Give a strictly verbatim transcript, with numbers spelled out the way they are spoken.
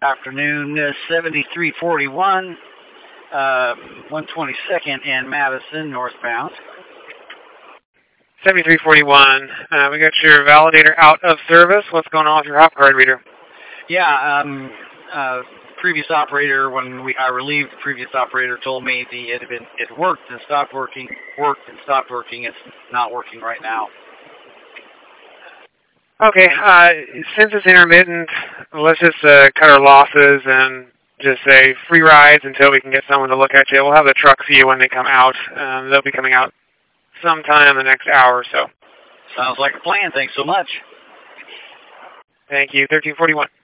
Afternoon, uh, seventy-three forty-one, uh, one twenty-second and Madison, northbound. seventy-three forty-one, uh, we got your validator out of service. What's going on with your hop card reader? Yeah, um, uh, previous operator, when we I relieved the previous operator, told me the it had been it worked and stopped working, worked and stopped working. It's not working right now. Okay, uh, since it's intermittent, let's just uh, cut our losses and just say free rides until we can get someone to look at you. We'll have the truck see you when they come out. Um, they'll be coming out sometime in the next hour or so. Sounds like a plan. Thanks so much. Thank you. thirteen forty-one.